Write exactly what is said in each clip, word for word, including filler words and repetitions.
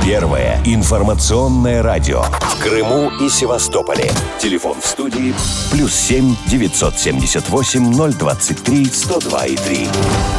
Первое информационное радио в Крыму и Севастополе. Телефон в студии плюс семь девятьсот семьдесят восемь ноль двадцать три сто два и три.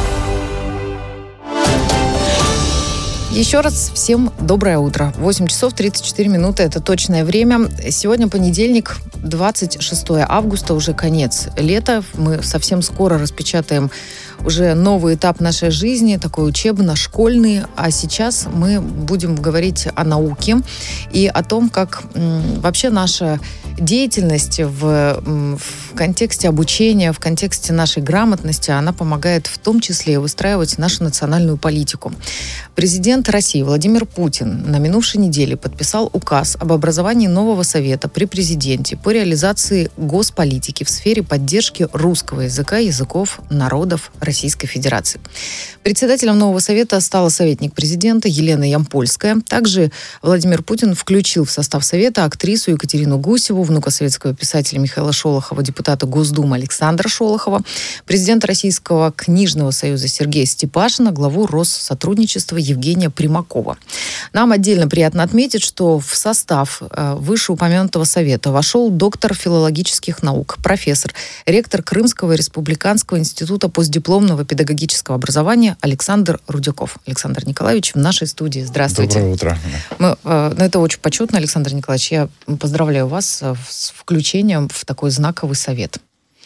Еще раз всем доброе утро. восемь часов тридцать четыре минуты – это точное время. Сегодня понедельник, двадцать шестое августа, уже конец лета. Мы совсем скоро распечатаем уже новый этап нашей жизни, такой учебно-школьный. А сейчас мы будем говорить о науке и о том, как м, вообще наша деятельность в, в контексте обучения, в контексте нашей грамотности, она помогает в том числе выстраивать нашу национальную политику. Президент России Владимир Путин на минувшей неделе подписал указ об образовании нового совета при президенте по реализации госполитики в сфере поддержки русского языка и языков народов Российской Федерации. Председателем нового совета стала советник президента Елена Ямпольская. Также Владимир Путин включил в состав совета актрису Екатерину Гусеву, внука советского писателя Михаила Шолохова, депутата Госдумы Александра Шолохова, президента Российского книжного союза Сергея Степашина, главу Россотрудничества Евгения Примакова. Нам отдельно приятно отметить, что в состав вышеупомянутого совета вошел доктор филологических наук, профессор, ректор Крымского республиканского института постдипломного педагогического образования Александр Рудяков. Александр Николаевич в нашей студии. Здравствуйте. Доброе утро. Мы, э, это очень почетно, Александр Николаевич. Я поздравляю вас с включением в такой знаковый совет.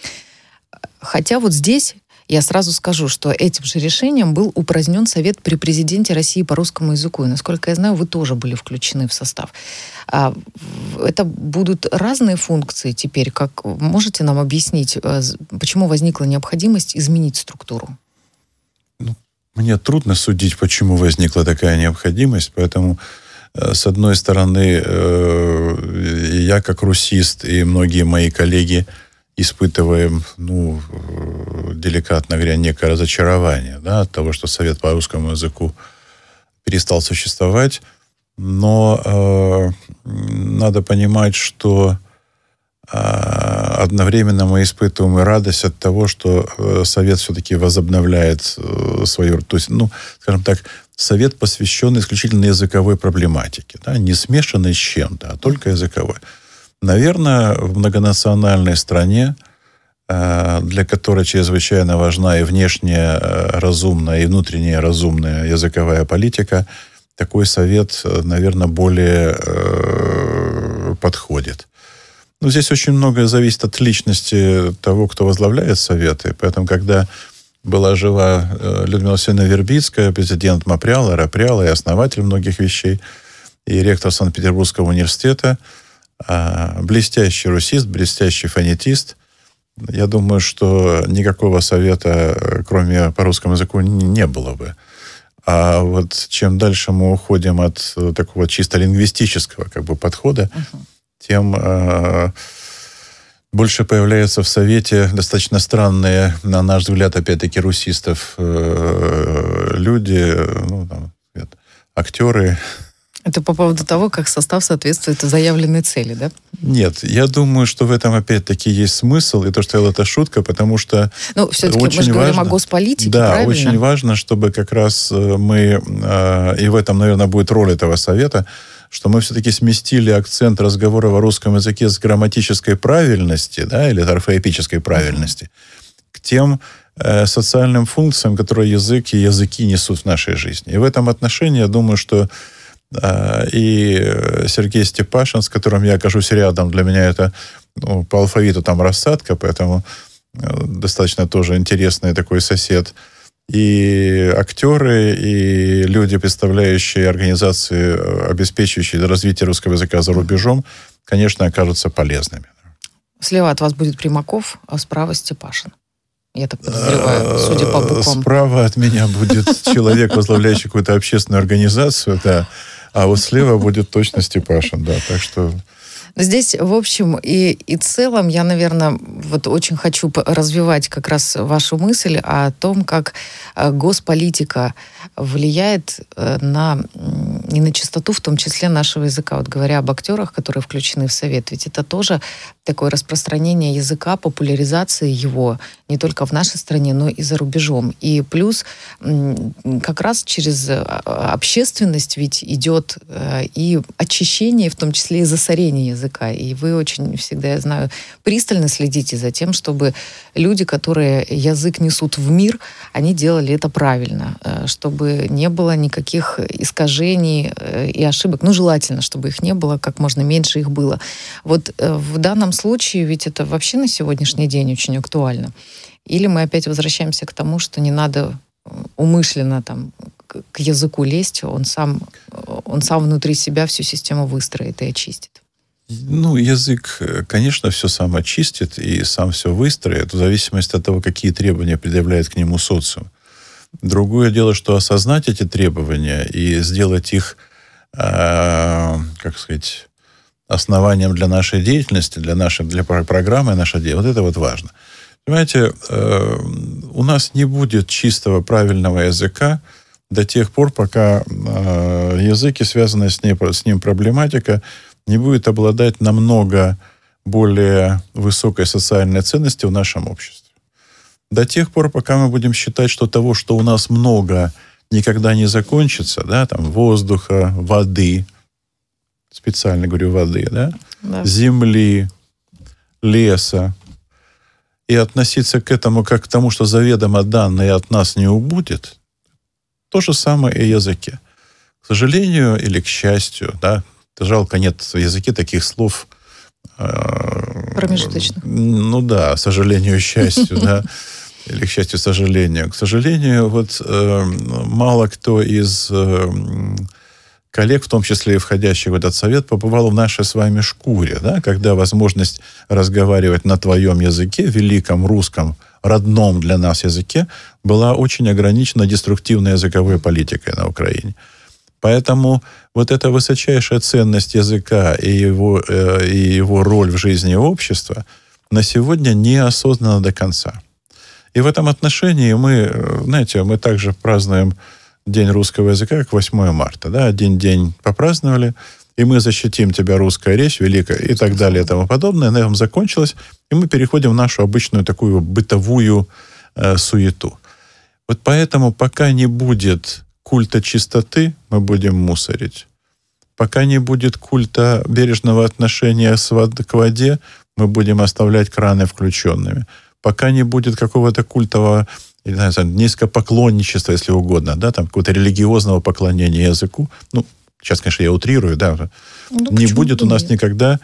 Хотя вот здесь я сразу скажу, что этим же решением был упразднен совет при президенте России по русскому языку. И, насколько я знаю, вы тоже были включены в состав. А это будут разные функции теперь. Как можете нам объяснить, почему возникла необходимость изменить структуру? Ну, мне трудно судить, почему возникла такая необходимость, поэтому, с одной стороны, я как русист и многие мои коллеги испытываем, ну, деликатно говоря, некое разочарование, да, от того, что Совет по русскому языку перестал существовать. Но э, надо понимать, что э, одновременно мы испытываем и радость от того, что э, Совет все-таки возобновляет э, свою... То есть, ну, скажем так, Совет посвящен исключительно языковой проблематике, да, не смешанной с чем-то, а только языковой. Наверное, в многонациональной стране, для которой чрезвычайно важна и внешняя разумная, и внутренняя разумная языковая политика, такой совет, наверное, более подходит. Но здесь очень многое зависит от личности того, кто возглавляет советы. Поэтому, когда была жива Людмила Васильевна Вербицкая, президент МАПРИАЛа, РАПРИАЛа и основатель многих вещей, и ректор Санкт-Петербургского университета, блестящий русист, блестящий фонетист. Я думаю, что никакого совета, кроме по русскому языку, не было бы. А вот чем дальше мы уходим от такого чисто лингвистического как бы подхода, uh-huh. тем э, больше появляются в совете достаточно странные, на наш взгляд, опять-таки, русистов э, люди, ну, там, актеры. Это по поводу того, как состав соответствует заявленной цели, да? Нет, я думаю, что в этом опять-таки есть смысл, и то, что это шутка, потому что... Ну, все-таки мы же говорим о госполитике, да, правильно? Да, очень важно, чтобы как раз мы, и в этом, наверное, будет роль этого совета, что мы все-таки сместили акцент разговора о русском языке с грамматической правильности, да, или орфоэпической правильности, mm-hmm. к тем э, социальным функциям, которые язык и языки несут в нашей жизни. И в этом отношении, я думаю, что и Сергей Степашин, с которым я окажусь рядом, для меня это, ну, по алфавиту там рассадка, поэтому достаточно тоже интересный такой сосед. И актеры, и люди, представляющие организации, обеспечивающие развитие русского языка за рубежом, конечно, окажутся полезными. Слева от вас будет Примаков, а справа Степашин. Я так подозреваю, судя по буквам. Справа от меня будет человек, возглавляющий какую-то общественную организацию, да. А вот слева будет точно Степашин, да, так что... Здесь, в общем, и, и целом я, наверное, вот очень хочу развивать как раз вашу мысль о том, как госполитика влияет на, и на чистоту, в том числе, нашего языка. Вот говоря об актерах, которые включены в совет, ведь это тоже такое распространение языка, популяризация его не только в нашей стране, но и за рубежом. И плюс как раз через общественность ведь идет и очищение, в том числе и засорение языка. И вы очень всегда, я знаю, пристально следите за тем, чтобы люди, которые язык несут в мир, они делали это правильно, чтобы не было никаких искажений и ошибок. Ну, желательно, чтобы их не было, как можно меньше их было. Вот в данном случае ведь это вообще на сегодняшний день очень актуально. Или мы опять возвращаемся к тому, что не надо умышленно там к языку лезть, он сам, он сам внутри себя всю систему выстроит и очистит. Ну, язык, конечно, все сам очистит и сам все выстроит, в зависимости от того, какие требования предъявляет к нему социум. Другое дело, что осознать эти требования и сделать их, э, как сказать, основанием для нашей деятельности, для нашей для программы нашей деятельности, вот это вот важно. Понимаете, э, у нас не будет чистого, правильного языка до тех пор, пока э, язык и связанная с, ней, с ним проблематика не будет обладать намного более высокой социальной ценностью в нашем обществе. До тех пор, пока мы будем считать, что того, что у нас много, никогда не закончится, да, там, воздуха, воды, специально говорю воды, да, да. земли, леса, и относиться к этому как к тому, что заведомо данное от нас не убудет, то же самое и в языке. К сожалению или к счастью, да, жалко, нет в языке таких слов. Промежуточно. Ну да, к сожалению, счастью, да, или к счастью, сожалению. К сожалению, вот мало кто из коллег, в том числе и входящих в этот совет, побывал в нашей с вами шкуре, да, когда возможность разговаривать на твоем языке, великом русском, родном для нас языке, была очень ограничена деструктивной языковой политикой на Украине. Поэтому вот эта высочайшая ценность языка и его, э, и его роль в жизни общества на сегодня не осознана до конца. И в этом отношении мы, знаете, мы также празднуем День русского языка, как восьмое марта. Да? Один день попраздновали, и мы защитим тебя, русская речь, великая, и так далее, и тому подобное. На этом закончилось, и мы переходим в нашу обычную такую бытовую э, суету. Вот поэтому пока не будет культа чистоты, мы будем мусорить. Пока не будет культа бережного отношения к воде, мы будем оставлять краны включенными. Пока не будет какого-то культового, не знаю, низкопоклонничества, если угодно, да, там какого-то религиозного поклонения языку, ну, сейчас, конечно, я утрирую, да, ну, не будет у нас никогда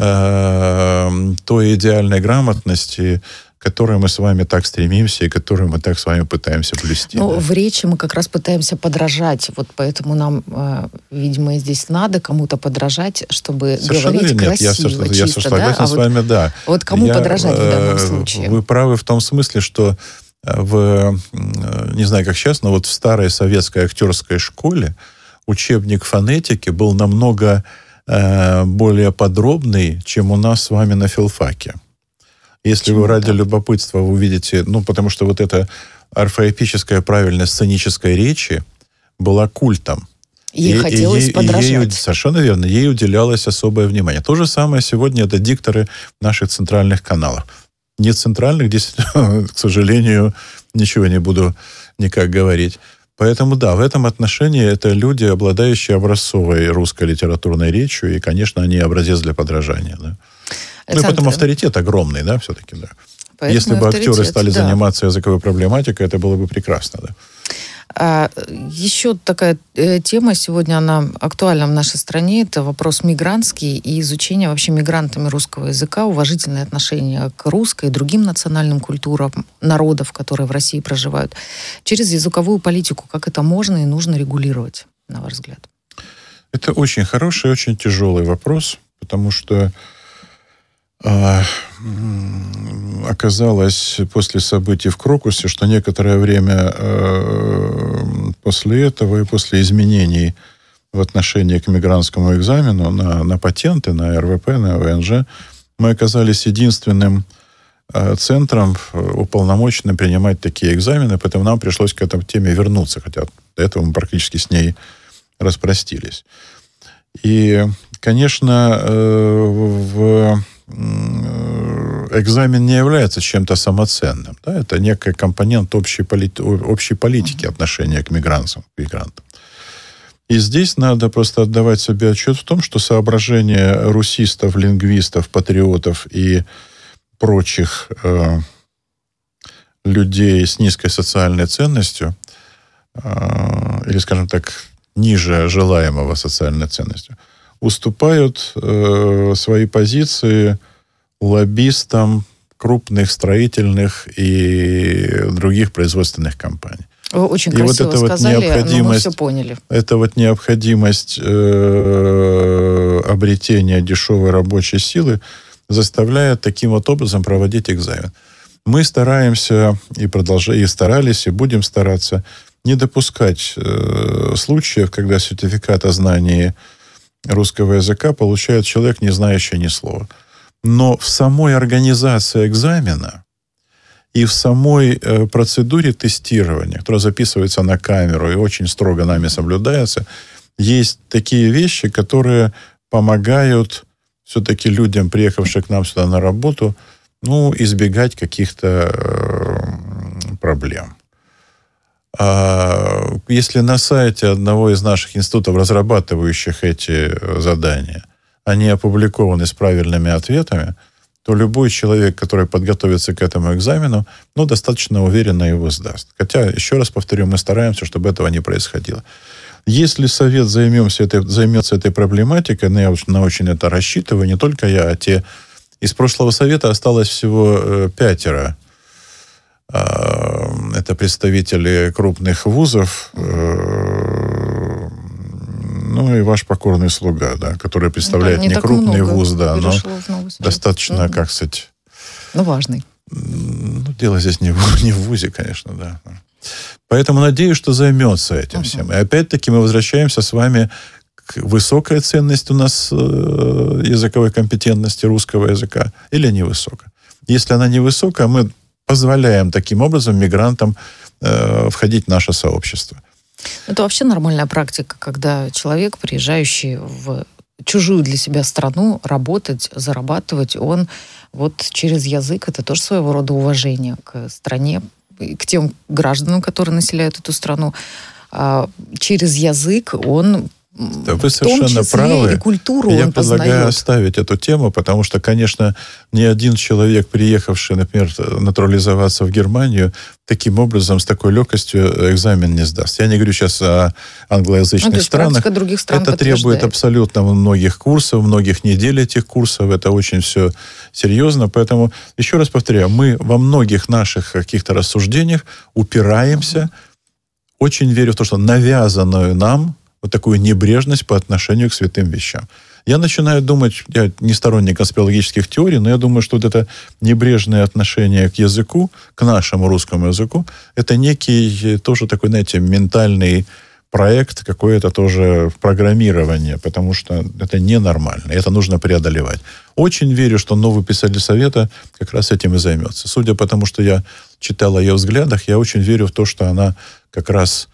э, той идеальной грамотности, к которой мы с вами так стремимся и которую мы так с вами пытаемся блюсти. Ну, да. В речи мы как раз пытаемся подражать, вот поэтому нам, э, видимо, здесь надо кому-то подражать, чтобы Совершенно говорить нет. красиво, Я, чисто, я я согласен да? с а вами, вот, да. Вот кому я, подражать в данном случае? Вы правы в том смысле, что в, не знаю, как сейчас, но вот в старой советской актерской школе учебник фонетики был намного э, более подробный, чем у нас с вами на филфаке. Если Почему вы ради так? любопытства вы увидите, ну, потому что вот эта орфоэпическая правильность сценической речи была культом. Ей и, хотелось и, подражать. И ей, совершенно верно, ей уделялось особое внимание. То же самое сегодня это дикторы наших центральных каналов. Не центральных, здесь, к сожалению, ничего не буду никак говорить. Поэтому, да, в этом отношении это люди, обладающие образцовой русской литературной речью, и, конечно, они образец для подражания. Да. Ну и потом авторитет огромный, да, все-таки, да. Поэтому Если бы актеры стали да. заниматься языковой проблематикой, это было бы прекрасно, да. А, еще такая э, тема сегодня, она актуальна в нашей стране, это вопрос мигрантский и изучение вообще мигрантами русского языка, уважительное отношение к русской и другим национальным культурам народов, которые в России проживают, через языковую политику. Как это можно и нужно регулировать, на ваш взгляд? Это очень хороший, очень тяжелый вопрос, потому что э, оказалось после событий в Крокусе, что некоторое время э, после этого и после изменений в отношении к мигрантскому экзамену на, на патенты, на эр вэ пэ, на вэ эн жэ, мы оказались единственным э, центром, уполномоченным принимать такие экзамены, поэтому нам пришлось к этой теме вернуться, хотя до этого мы практически с ней распростились. И, конечно, э, в экзамен не является чем-то самоценным. Да? Это некий компонент общей, полит... общей политики отношения к мигрантам, к мигрантам. И здесь надо просто отдавать себе отчет в том, что соображения русистов, лингвистов, патриотов и прочих э, людей с низкой социальной ценностью, э, или, скажем так, ниже желаемого социальной ценностью, уступают э, свои позиции лоббистам крупных строительных и других производственных компаний. Вы очень и красиво вот эта сказали, вот необходимость, но мы все поняли. Это вот необходимость э, обретения дешевой рабочей силы заставляет таким вот образом проводить экзамен. Мы стараемся и продолжаем, и старались, и будем стараться не допускать э, случаев, когда сертификат о знании русского языка получает человек, не знающий ни слова. Но в самой организации экзамена и в самой э, процедуре тестирования, которая записывается на камеру и очень строго нами соблюдается, есть такие вещи, которые помогают все-таки людям, приехавшим к нам сюда на работу, ну, избегать каких-то э, проблем. А если на сайте одного из наших институтов, разрабатывающих эти задания, они опубликованы с правильными ответами, то любой человек, который подготовится к этому экзамену, ну, достаточно уверенно его сдаст. Хотя, еще раз повторю, мы стараемся, чтобы этого не происходило. Если Совет займемся этой, займется этой проблематикой, ну, я на очень это рассчитываю, не только я, а те... Из прошлого Совета осталось всего э, пятеро. Э, это представители крупных вузов, э, ну, и ваш покорный слуга, да, который представляет да, не, не крупный вуз, да, но достаточно, угу. как сказать... Ну, важный. Ну, дело здесь не в, не в вузе, конечно, да. Поэтому надеюсь, что займется этим uh-huh. всем. И опять-таки мы возвращаемся с вами к высокой ценности у нас э, языковой компетентности русского языка или невысокая. Если она невысокая, мы позволяем таким образом мигрантам э, входить в наше сообщество. Это вообще нормальная практика, когда человек, приезжающий в чужую для себя страну, работать, зарабатывать, он вот через язык, это тоже своего рода уважение к стране, к тем гражданам, которые населяют эту страну. А через язык он да, вы в том числе правы. И культуру Я он предлагаю познает. оставить эту тему, потому что, конечно, ни один человек, приехавший, например, натурализоваться в Германию, таким образом, с такой легкостью экзамен не сдаст. Я не говорю сейчас о англоязычных ну, странах. Других стран это требует абсолютно многих курсов, многих недель этих курсов. Это очень все серьезно. Поэтому, еще раз повторяю, мы во многих наших каких-то рассуждениях упираемся. Uh-huh. Очень верю в то, что навязанную нам вот такую небрежность по отношению к святым вещам. Я начинаю думать, я не сторонник конспирологических теорий, но я думаю, что вот это небрежное отношение к языку, к нашему русскому языку, это некий тоже такой, знаете, ментальный проект, какое-то тоже программирование, потому что это ненормально, это нужно преодолевать. Очень верю, что новый писатель Совета как раз этим и займется. Судя по тому, что я читал о ее взглядах, я очень верю в то, что она как раз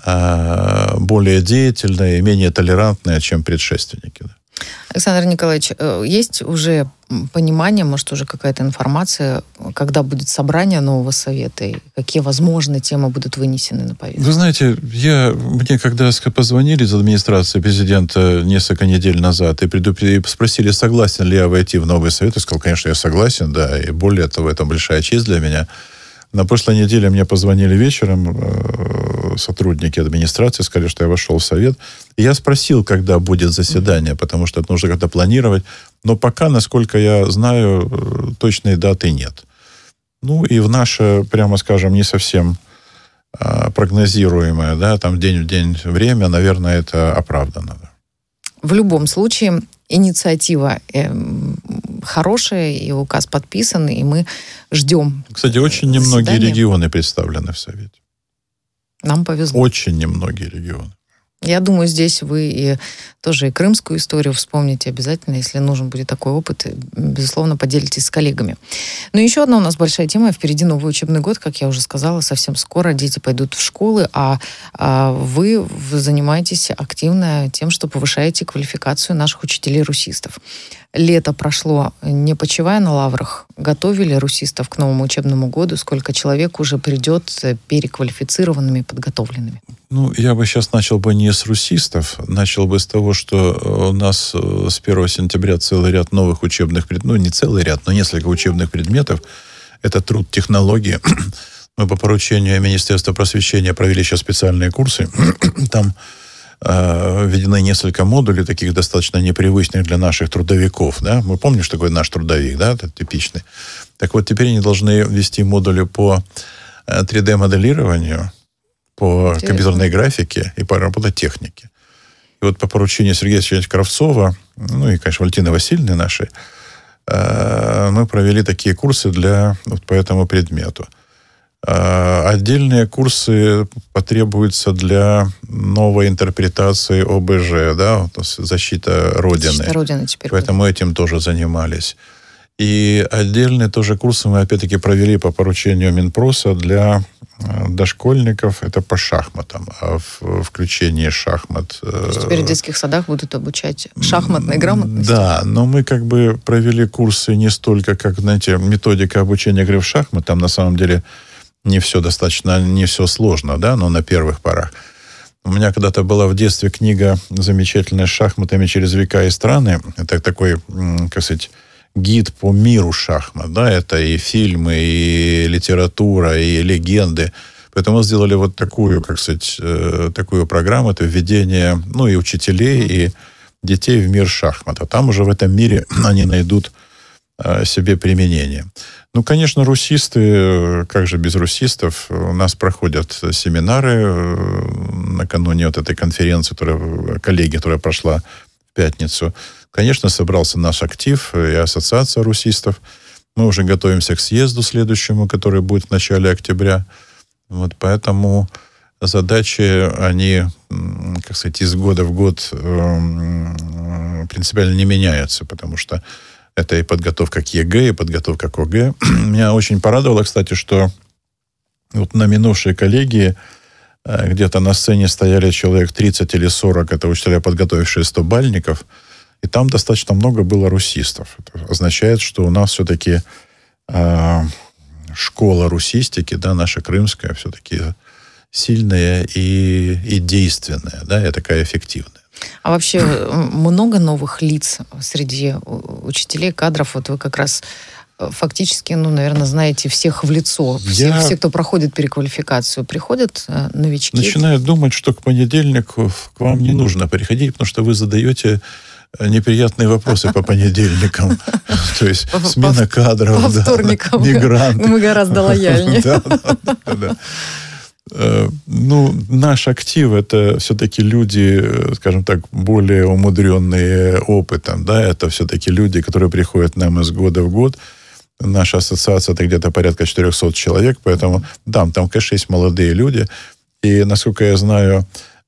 более деятельная и менее толерантная, чем предшественники. Александр Николаевич, есть уже понимание, может, уже какая-то информация, когда будет собрание нового совета и какие возможные темы будут вынесены на повестку? Вы знаете, я, мне когда позвонили из администрации президента несколько недель назад и, предуп... и спросили, согласен ли я войти в новый совет, я сказал, конечно, я согласен, да, и более того, это большая честь для меня. На прошлой неделе мне позвонили вечером э, сотрудники администрации, сказали, что я вошел в совет. И я спросил, когда будет заседание, потому что это нужно как-то планировать. Но пока, насколько я знаю, точной даты нет. Ну и в наше, прямо скажем, не совсем э, прогнозируемое, да, там день в день время, наверное, это оправдано. В любом случае, инициатива э, хорошая, и указ подписан, и мы ждем. Кстати, очень немногие регионы представлены в Совете. Нам повезло. Очень немногие регионы. Я думаю, здесь вы и тоже и крымскую историю вспомните обязательно, если нужен будет такой опыт, безусловно, поделитесь с коллегами. Но еще одна у нас большая тема. Впереди новый учебный год, как я уже сказала, совсем скоро дети пойдут в школы, а, а вы занимаетесь активно тем, что повышаете квалификацию наших учителей-русистов. Лето прошло, не почивая на лаврах, готовили русистов к новому учебному году, сколько человек уже придет переквалифицированными, подготовленными? Ну, я бы сейчас начал бы не с русистов, начал бы с того, что у нас с первого сентября целый ряд новых учебных предметов, ну, не целый ряд, но несколько учебных предметов. Это труд, технологии. Мы по поручению Министерства просвещения провели сейчас специальные курсы. Там э, введены несколько модулей, таких достаточно непривычных для наших трудовиков. Да? Мы помним, что такое наш трудовик, да, это типичный. Так вот, теперь они должны ввести модули по три дэ-моделированию, по Интересно. компьютерной графике и по робототехнике. И вот по поручению Сергея Сергеевича Кравцова, ну и, конечно, Валентины Васильевны нашей, э, мы провели такие курсы для, вот, по этому предмету. Э, отдельные курсы потребуются для новой интерпретации о бэ жэ, да, вот, защита Родины. Защита Родины теперь. Поэтому будет. Этим тоже занимались. И отдельные тоже курсы мы, опять-таки, провели по поручению Минпроса для дошкольников. Это по шахматам. А в включении шахмат... То есть теперь в детских садах будут обучать шахматной грамотности? Да, но мы как бы провели курсы не столько, как, знаете, методика обучения игры в шахмат. Там на самом деле не все достаточно, не все сложно, да, но на первых порах. У меня когда-то была в детстве книга замечательная с шахматами через века и страны. Это такой, как сказать, гид по миру шахмат, да, это и фильмы, и литература, и легенды. Поэтому сделали вот такую, как сказать, такую программу, это введение, ну, и учителей, и детей в мир шахмат. А там уже в этом мире они найдут себе применение. Ну, конечно, русисты, как же без русистов, у нас проходят семинары накануне вот этой конференции, которая, коллеги, которая прошла в пятницу. Конечно, собрался наш актив и ассоциация русистов. Мы уже готовимся к съезду следующему, который будет в начале октября. Вот поэтому задачи, они, как сказать, из года в год принципиально не меняются, потому что это и подготовка к е гэ, и подготовка к о гэ. Меня очень порадовало, кстати, что вот на минувшей коллегии где-то на сцене стояли человек тридцать или сорок, это учителя, подготовившие стобальников, и там достаточно много было русистов. Это означает, что у нас все-таки э, школа русистики, да, наша крымская, все-таки сильная и, и действенная, да, и такая эффективная. А вообще много новых лиц среди учителей, кадров? Вот вы как раз фактически, ну, наверное, знаете всех в лицо. Все, Я... все, кто проходит переквалификацию, приходят э, новички? Начинаю думать, что к понедельнику к вам не нужно приходить, потому что вы задаете неприятные вопросы по понедельникам. То есть смена кадров. По вторникам. Мигранты. Мы гораздо лояльнее. Да, да, да. Ну, наш актив — это все-таки люди, скажем так, более умудренные опытом, да, это все-таки люди, которые приходят к нам из года в год. Наша ассоциация — это где-то порядка четыреста человек, поэтому, да, там, конечно, есть молодые люди, и, насколько я знаю,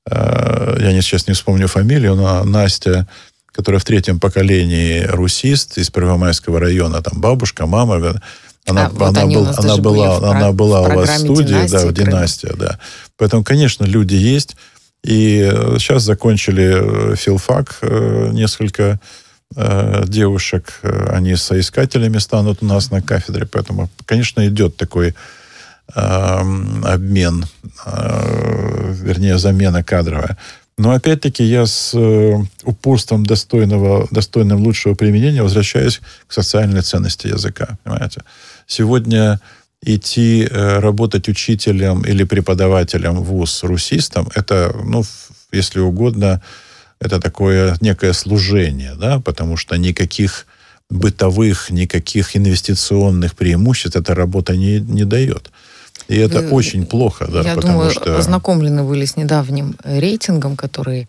я сейчас не вспомню фамилию, но Настя, которая в третьем поколении русист из Первомайского района, там бабушка, мама, Она, а, вот она, был, она была, в, она была у вас в студии, «Династия», да, в «Династия», да. Поэтому, конечно, люди есть. И сейчас закончили филфак несколько э, девушек. Они соискателями станут у нас на кафедре. Поэтому, конечно, идет такой э, обмен, э, вернее, замена кадровая. Но, опять-таки, я с э, упорством достойного, достойным лучшего применения возвращаюсь к социальной ценности языка. Понимаете? Сегодня идти э, работать учителем или преподавателем в вуз русистом, это, ну, если угодно, это такое некое служение, да, потому что никаких бытовых, никаких инвестиционных преимуществ эта работа не, не дает. И это вы, очень плохо, да, я потому думаю, что... ознакомлены были с недавним рейтингом, который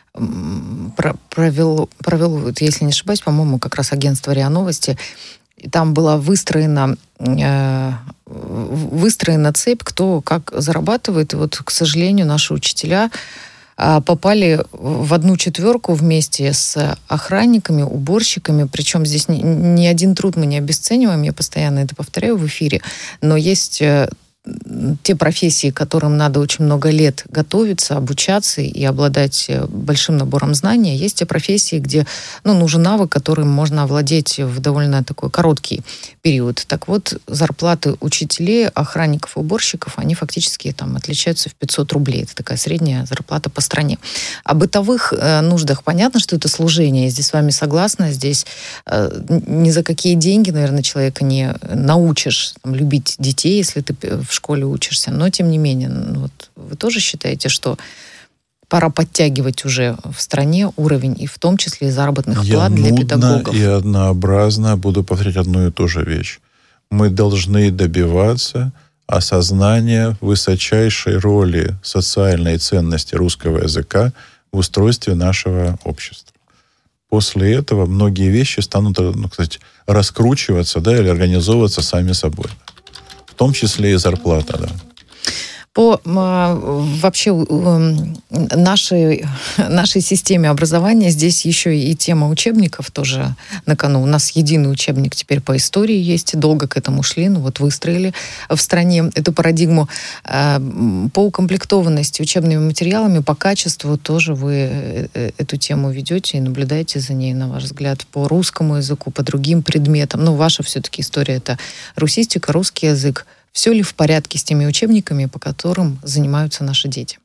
провел, провел, если не ошибаюсь, по-моему, как раз агентство РИА Новости. И там была выстроена, э, выстроена цепь, кто как зарабатывает. И вот, к сожалению, наши учителя попали в одну четверку вместе с охранниками, уборщиками. Причем здесь ни, ни один труд мы не обесцениваем, я постоянно это повторяю в эфире, но есть те профессии, которым надо очень много лет готовиться, обучаться и обладать большим набором знаний. Есть те профессии, где ну, нужен навык, которым можно овладеть в довольно такой короткий период. Так вот, зарплаты учителей, охранников и уборщиков, они фактически там отличаются в пятьсот рублей. Это такая средняя зарплата по стране. О бытовых э, нуждах понятно, что это служение. Я здесь с вами согласна. Здесь э, ни за какие деньги, наверное, человека не научишь там, любить детей, если ты в школе учишься. Но, тем не менее, ну, вот, вы тоже считаете, что пора подтягивать уже в стране уровень, и в том числе и заработных Я плат для педагогов? Я и однообразно буду повторять одну и ту же вещь. Мы должны добиваться осознания высочайшей роли социальной ценности русского языка в устройстве нашего общества. После этого многие вещи станут, ну, кстати, раскручиваться, да, или организовываться сами собой. В том числе и зарплата, да. По вообще нашей, нашей системе образования здесь еще и тема учебников тоже на кону. У нас единый учебник теперь по истории есть. Долго к этому шли, ну вот выстроили в стране эту парадигму. По укомплектованности учебными материалами, по качеству тоже вы эту тему ведете и наблюдаете за ней, на ваш взгляд, по русскому языку, по другим предметам. Ну, ваша все-таки история — это русистика, русский язык. Все ли в порядке с теми учебниками, по которым занимаются наши дети?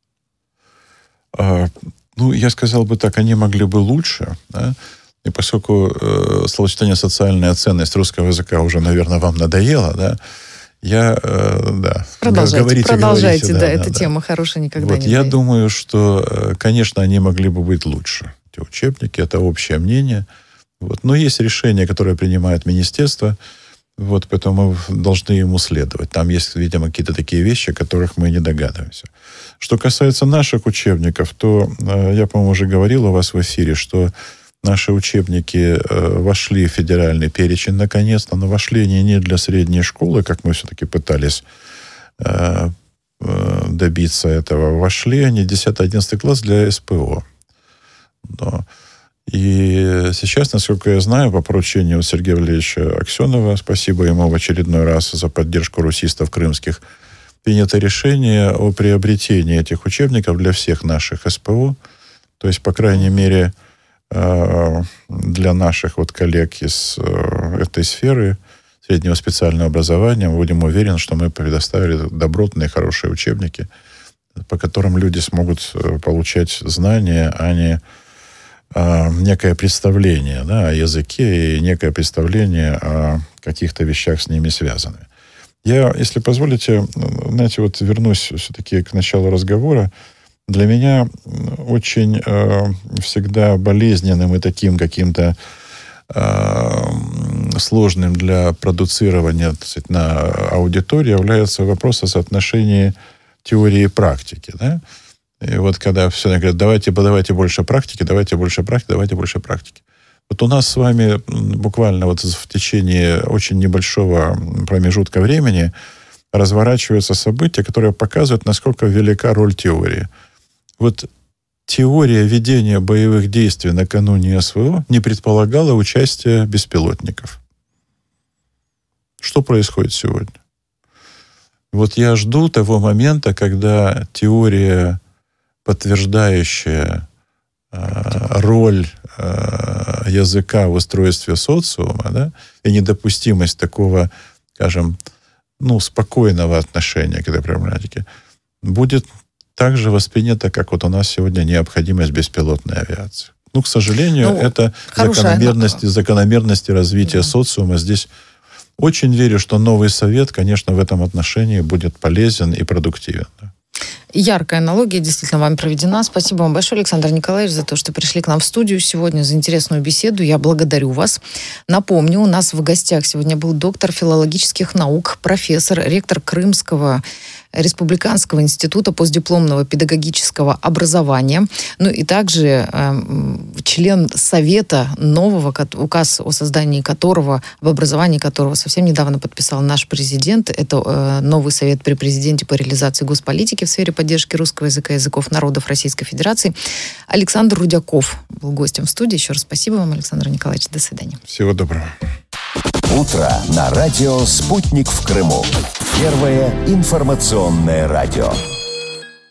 А, ну, я сказал бы так, они могли бы лучше, да? И поскольку э, словосочетание «социальная ценность» русского языка уже, наверное, вам надоело, да, я, э, да. Продолжайте, говорите, продолжайте, говорите, да, да, эта да, тема хорошая никогда вот не я надоест. думаю, что, конечно, они могли бы быть лучше. Эти учебники, это общее мнение. Вот. Но есть решения, которые принимает министерство. Вот, поэтому мы должны ему следовать. Там есть, видимо, какие-то такие вещи, о которых мы не догадываемся. Что касается наших учебников, то э, я, по-моему, уже говорил у вас в эфире, что наши учебники э, вошли в федеральный перечень наконец-то, но вошли они не для средней школы, как мы все-таки пытались э, э, добиться этого. Вошли они десятый-одиннадцатый класс для СПО. Но И сейчас, насколько я знаю, по поручению Сергея Валерьевича Аксенова, спасибо ему в очередной раз за поддержку русистов крымских, принято решение о приобретении этих учебников для всех наших СПО. То есть, по крайней мере, для наших вот коллег из этой сферы среднего специального образования, мы будем уверены, что мы предоставили добротные, хорошие учебники, по которым люди смогут получать знания, а не некое представление, да, о языке и некое представление о каких-то вещах с ними связанных. Я, если позволите, знаете, вот вернусь все-таки к началу разговора. Для меня очень э, всегда болезненным и таким каким-то э, сложным для продуцирования, так сказать, на аудитории является вопрос о соотношении теории и практики, да. И вот когда все говорят, давайте, давайте больше практики, давайте больше практики, давайте больше практики. Вот у нас с вами буквально вот в течение очень небольшого промежутка времени разворачиваются события, которые показывают, насколько велика роль теории. Вот теория ведения боевых действий накануне СВО не предполагала участия беспилотников. Что происходит сегодня? Вот я жду того момента, когда теория, подтверждающая э, роль э, языка в устройстве социума, да, и недопустимость такого, скажем, ну, спокойного отношения к этой проблематике, будет также воспринято, как вот у нас сегодня необходимость беспилотной авиации. Ну, к сожалению, ну, это закономерности, закономерности развития да. социума. Здесь очень верю, что новый совет, конечно, в этом отношении будет полезен и продуктивен. Да. Яркая аналогия действительно вами проведена. Спасибо вам большое, Александр Николаевич, за то, что пришли к нам в студию сегодня, за интересную беседу. Я благодарю вас. Напомню, у нас в гостях сегодня был доктор филологических наук, профессор, ректор Крымского Республиканского института постдипломного педагогического образования. Ну и также э, член Совета нового, указ о создании которого, об образовании которого совсем недавно подписал наш президент. Это э, новый совет при президенте по реализации госполитики в сфере поддержки русского языка и языков народов Российской Федерации. Александр Рудяков был гостем в студии. Еще раз спасибо вам, Александр Николаевич. До свидания. Всего доброго. Утро на радио «Спутник» в Крыму. Первое информационное радио.